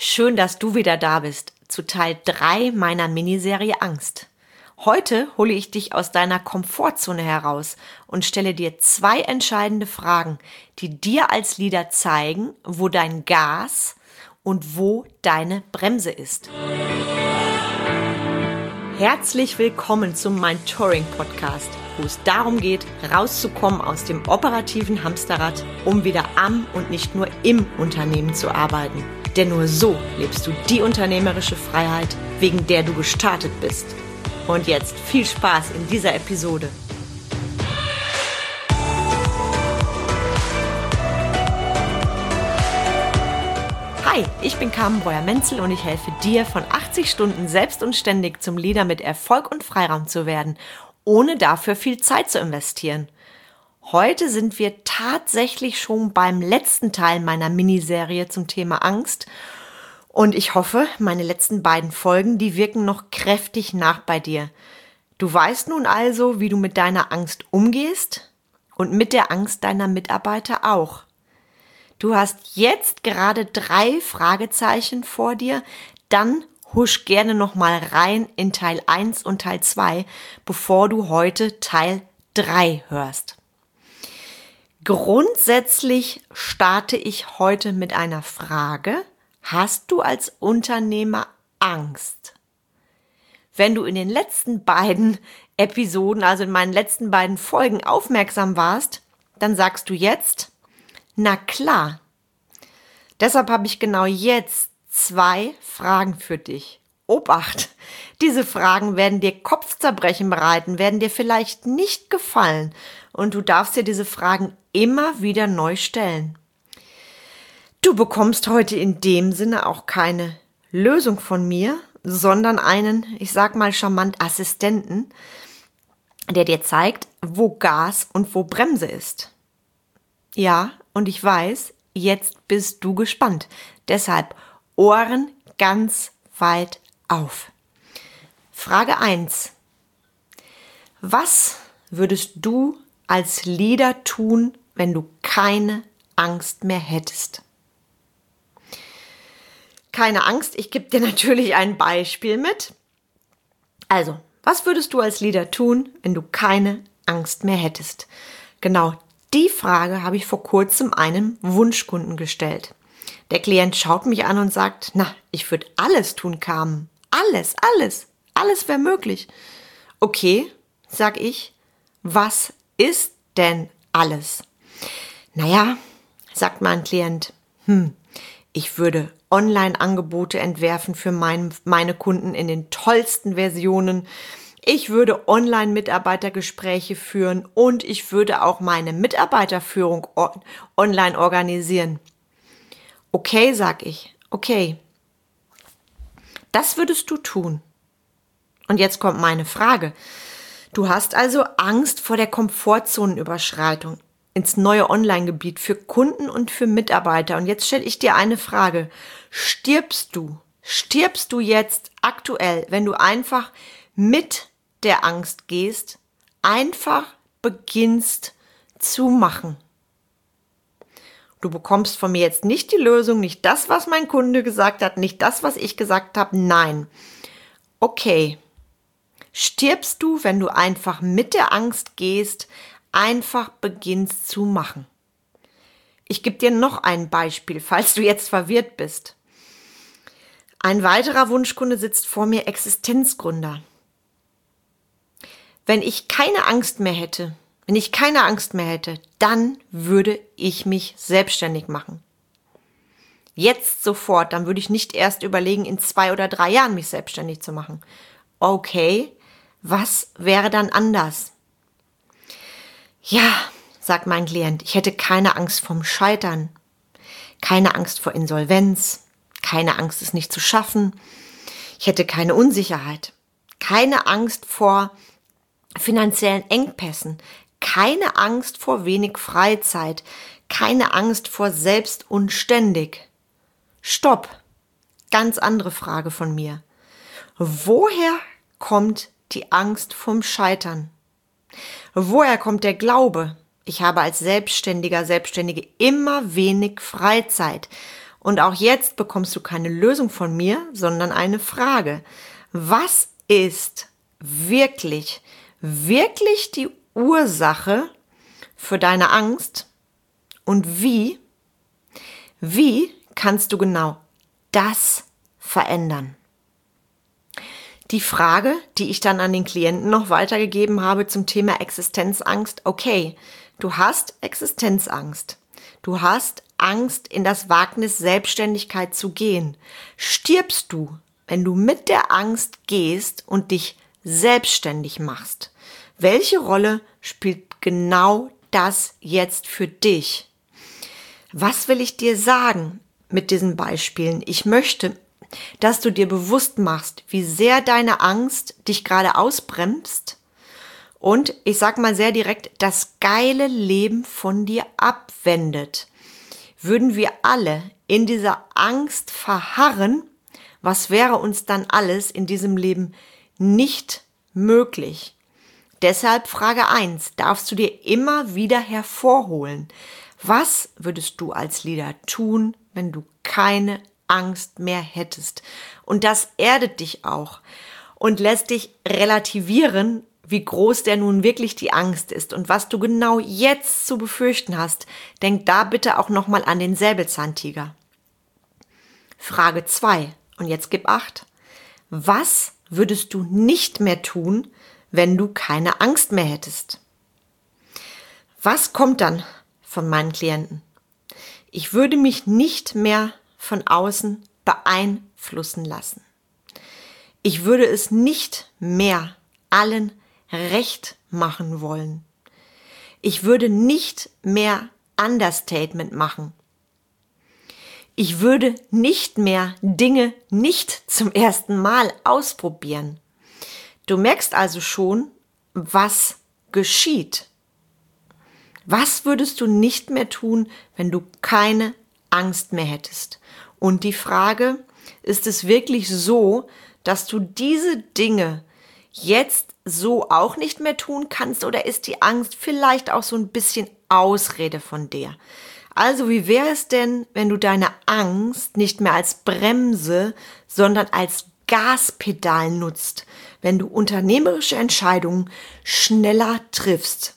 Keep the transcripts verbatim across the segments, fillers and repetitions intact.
Schön, dass du wieder da bist zu Teil drei meiner Miniserie Angst. Heute hole ich dich aus deiner Komfortzone heraus und stelle dir zwei entscheidende Fragen, die dir als Leader zeigen, wo dein Gas und wo deine Bremse ist. Herzlich willkommen zum Mentoring Podcast, wo es darum geht, rauszukommen aus dem operativen Hamsterrad, um wieder am und nicht nur im Unternehmen zu arbeiten. Denn nur so lebst du die unternehmerische Freiheit, wegen der du gestartet bist. Und jetzt viel Spaß in dieser Episode. Hi, ich bin Carmen Breuer-Menzel und ich helfe dir, von achtzig Stunden selbst und ständig zum Leader mit Erfolg und Freiraum zu werden, ohne dafür viel Zeit zu investieren. Heute sind wir tatsächlich schon beim letzten Teil meiner Miniserie zum Thema Angst und ich hoffe, meine letzten beiden Folgen, die wirken noch kräftig nach bei dir. Du weißt nun also, wie du mit deiner Angst umgehst und mit der Angst deiner Mitarbeiter auch. Du hast jetzt gerade drei Fragezeichen vor dir, dann husch gerne nochmal rein in Teil eins und Teil zwei, bevor du heute Teil drei hörst. Grundsätzlich starte ich heute mit einer Frage. Hast du als Unternehmer Angst? Wenn du in den letzten beiden Episoden, also in meinen letzten beiden Folgen aufmerksam warst, dann sagst du jetzt, na klar. Deshalb habe ich genau jetzt zwei Fragen für dich. Obacht, diese Fragen werden dir Kopfzerbrechen bereiten, werden dir vielleicht nicht gefallen und du darfst dir diese Fragen immer wieder neu stellen. Du bekommst heute in dem Sinne auch keine Lösung von mir, sondern einen, ich sag mal charmant, Assistenten, der dir zeigt, wo Gas und wo Bremse ist. Ja, und ich weiß, jetzt bist du gespannt. Deshalb Ohren ganz weit auf. Frage eins. Was würdest du als Leader tun, wenn du keine Angst mehr hättest? Keine Angst, ich gebe dir natürlich ein Beispiel mit. Also, was würdest du als Leader tun, wenn du keine Angst mehr hättest? Genau die Frage habe ich vor kurzem einem Wunschkunden gestellt. Der Klient schaut mich an und sagt, na, ich würde alles tun, Carmen. Alles, alles, alles wäre möglich. Okay, sag ich, was ist denn alles? Naja, sagt mein Klient, hm, ich würde Online-Angebote entwerfen für mein, meine Kunden in den tollsten Versionen. Ich würde Online-Mitarbeitergespräche führen und ich würde auch meine Mitarbeiterführung on- online organisieren. Okay, sag ich, okay. Das würdest du tun. Und jetzt kommt meine Frage. Du hast also Angst vor der Komfortzonenüberschreitung ins neue Online-Gebiet für Kunden und für Mitarbeiter. Und jetzt stelle ich dir eine Frage. Stirbst du? Stirbst du jetzt aktuell, wenn du einfach mit der Angst gehst, einfach beginnst zu machen? Du bekommst von mir jetzt nicht die Lösung, nicht das, was mein Kunde gesagt hat, nicht das, was ich gesagt habe. Nein. Okay. Stirbst du, wenn du einfach mit der Angst gehst, einfach beginnst zu machen? Ich gebe dir noch ein Beispiel, falls du jetzt verwirrt bist. Ein weiterer Wunschkunde sitzt vor mir, Existenzgründer. Wenn ich keine Angst mehr hätte, wenn ich keine Angst mehr hätte, dann würde ich mich selbstständig machen. Jetzt sofort, dann würde ich nicht erst überlegen, in zwei oder drei Jahren mich selbstständig zu machen. Okay, was wäre dann anders? Ja, sagt mein Klient, ich hätte keine Angst vorm Scheitern, keine Angst vor Insolvenz, keine Angst, es nicht zu schaffen. Ich hätte keine Unsicherheit, keine Angst vor finanziellen Engpässen, keine Angst vor wenig Freizeit, keine Angst vor selbst und ständig. Stopp, ganz andere Frage von mir. Woher kommt die Angst vom Scheitern? Woher kommt der Glaube, ich habe als Selbstständiger, Selbstständige immer wenig Freizeit Und auch jetzt bekommst du keine Lösung von mir, sondern eine Frage. Was ist wirklich, wirklich die Ursache für deine Angst? Und wie, wie kannst du genau das verändern? Die Frage, die ich dann an den Klienten noch weitergegeben habe zum Thema Existenzangst. Okay, du hast Existenzangst. Du hast Angst, in das Wagnis Selbstständigkeit zu gehen. Stirbst du, wenn du mit der Angst gehst und dich selbstständig machst? Welche Rolle spielt genau das jetzt für dich? Was will ich dir sagen mit diesen Beispielen? Ich möchte, dass du dir bewusst machst, wie sehr deine Angst dich gerade ausbremst und, ich sag mal sehr direkt, das geile Leben von dir abwendet. Würden wir alle in dieser Angst verharren, was wäre uns dann alles in diesem Leben nicht möglich? Deshalb Frage eins, darfst du dir immer wieder hervorholen. Was würdest du als Leader tun, wenn du keine Angst mehr hättest? Und das erdet dich auch und lässt dich relativieren, wie groß denn nun wirklich die Angst ist und was du genau jetzt zu befürchten hast. Denk da bitte auch nochmal an den Säbelzahntiger. Frage zwei. Und jetzt gib acht. Was würdest du nicht mehr tun, wenn du keine Angst mehr hättest? Was kommt dann von meinen Klienten? Ich würde mich nicht mehr von außen beeinflussen lassen. Ich würde es nicht mehr allen recht machen wollen. Ich würde nicht mehr Understatement machen. Ich würde nicht mehr Dinge nicht zum ersten Mal ausprobieren. Du merkst also schon, was geschieht. Was würdest du nicht mehr tun, wenn du keine Angst mehr hättest? Und die Frage, ist es wirklich so, dass du diese Dinge jetzt so auch nicht mehr tun kannst, oder ist die Angst vielleicht auch so ein bisschen Ausrede von dir? Also wie wäre es denn, wenn du deine Angst nicht mehr als Bremse, sondern als Gaspedal nutzt, wenn du unternehmerische Entscheidungen schneller triffst?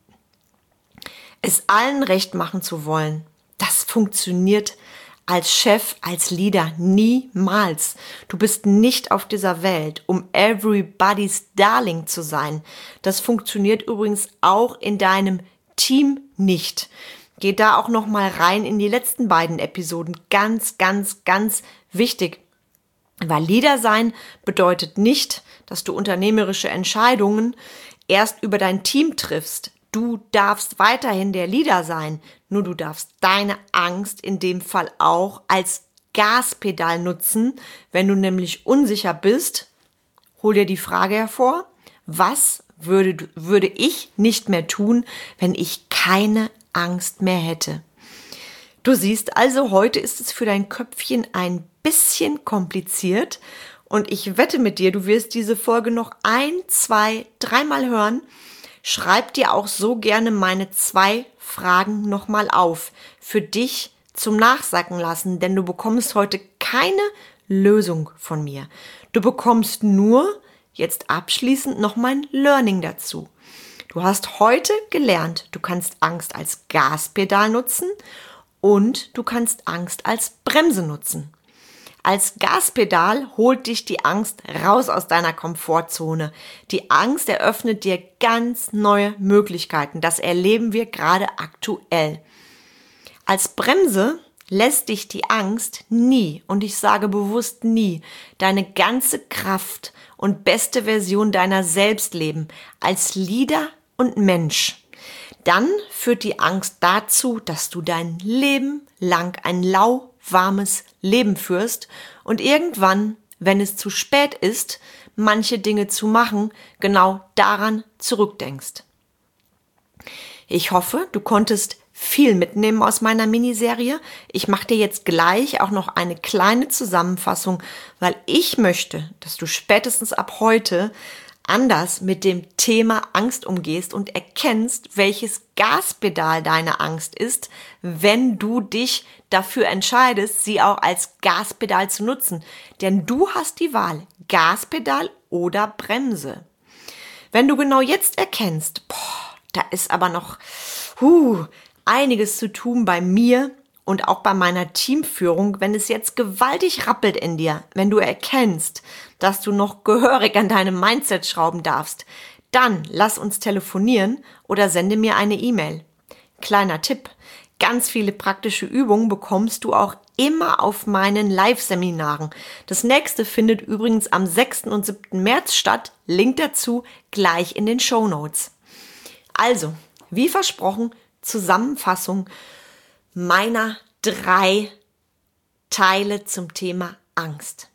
Es allen recht machen zu wollen, das funktioniert als Chef, als Leader niemals. Du bist nicht auf dieser Welt, um everybody's Darling zu sein. Das funktioniert übrigens auch in deinem Team nicht. Geh da auch noch mal rein in die letzten beiden Episoden. Ganz, ganz, ganz wichtig. Weil Leader sein bedeutet nicht, dass du unternehmerische Entscheidungen erst über dein Team triffst. Du darfst weiterhin der Leader sein, nur du darfst deine Angst in dem Fall auch als Gaspedal nutzen. Wenn du nämlich unsicher bist, hol dir die Frage hervor, was würde, würde ich nicht mehr tun, wenn ich keine Angst mehr hätte? Du siehst also, heute ist es für dein Köpfchen ein bisschen kompliziert und ich wette mit dir, du wirst diese Folge noch ein, zwei, dreimal hören. Schreib dir auch so gerne meine zwei Fragen nochmal auf, für dich zum Nachsacken lassen, denn du bekommst heute keine Lösung von mir. Du bekommst nur jetzt abschließend noch mein Learning dazu. Du hast heute gelernt, du kannst Angst als Gaspedal nutzen und du kannst Angst als Bremse nutzen. Als Gaspedal holt dich die Angst raus aus deiner Komfortzone. Die Angst eröffnet dir ganz neue Möglichkeiten. Das erleben wir gerade aktuell. Als Bremse lässt dich die Angst nie, und ich sage bewusst nie, deine ganze Kraft und beste Version deiner selbst leben, als Leader und Mensch. Dann führt die Angst dazu, dass du dein Leben lang ein lauwarmes Leben führst und irgendwann, wenn es zu spät ist, manche Dinge zu machen, genau daran zurückdenkst. Ich hoffe, du konntest viel mitnehmen aus meiner Miniserie. Ich mache dir jetzt gleich auch noch eine kleine Zusammenfassung, weil ich möchte, dass du spätestens ab heute anders mit dem Thema Angst umgehst und erkennst, welches Gaspedal deine Angst ist, wenn du dich dafür entscheidest, sie auch als Gaspedal zu nutzen. Denn du hast die Wahl, Gaspedal oder Bremse. Wenn du genau jetzt erkennst, boah, da ist aber noch huh, einiges zu tun bei mir und auch bei meiner Teamführung, wenn es jetzt gewaltig rappelt in dir, wenn du erkennst, dass du noch gehörig an deinem Mindset schrauben darfst, dann lass uns telefonieren oder sende mir eine E-Mail. Kleiner Tipp, ganz viele praktische Übungen bekommst du auch immer auf meinen Live-Seminaren. Das nächste findet übrigens am sechsten und siebten März statt. Link dazu gleich in den Shownotes. Also, wie versprochen, Zusammenfassung meiner drei Teile zum Thema Angst.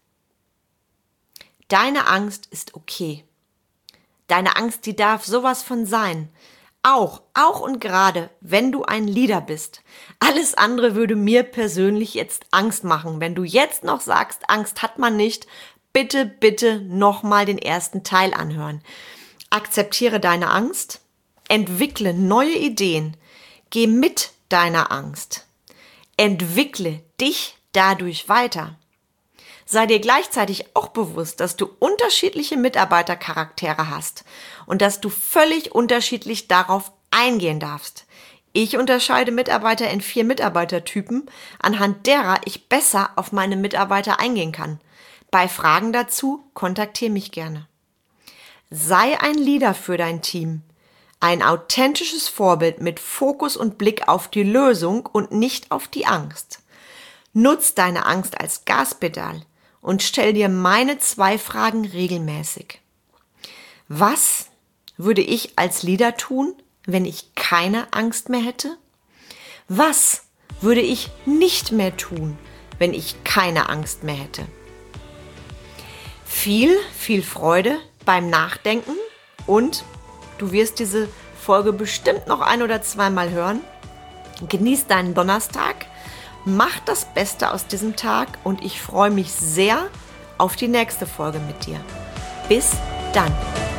Deine Angst ist okay. Deine Angst, die darf sowas von sein. Auch, auch und gerade, wenn du ein Leader bist. Alles andere würde mir persönlich jetzt Angst machen. Wenn du jetzt noch sagst, Angst hat man nicht, bitte, bitte nochmal den ersten Teil anhören. Akzeptiere deine Angst, entwickle neue Ideen, geh mit deiner Angst, entwickle dich dadurch weiter. Sei dir gleichzeitig auch bewusst, dass du unterschiedliche Mitarbeitercharaktere hast und dass du völlig unterschiedlich darauf eingehen darfst. Ich unterscheide Mitarbeiter in vier Mitarbeitertypen, anhand derer ich besser auf meine Mitarbeiter eingehen kann. Bei Fragen dazu kontaktiere mich gerne. Sei ein Leader für dein Team. Ein authentisches Vorbild mit Fokus und Blick auf die Lösung und nicht auf die Angst. Nutz deine Angst als Gaspedal und stell dir meine zwei Fragen regelmäßig. Was würde ich als Leader tun, wenn ich keine Angst mehr hätte? Was würde ich nicht mehr tun, wenn ich keine Angst mehr hätte? Viel, viel Freude beim Nachdenken und du wirst diese Folge bestimmt noch ein- oder zweimal hören. Genieß deinen Donnerstag, mach das Beste aus diesem Tag und ich freue mich sehr auf die nächste Folge mit dir. Bis dann!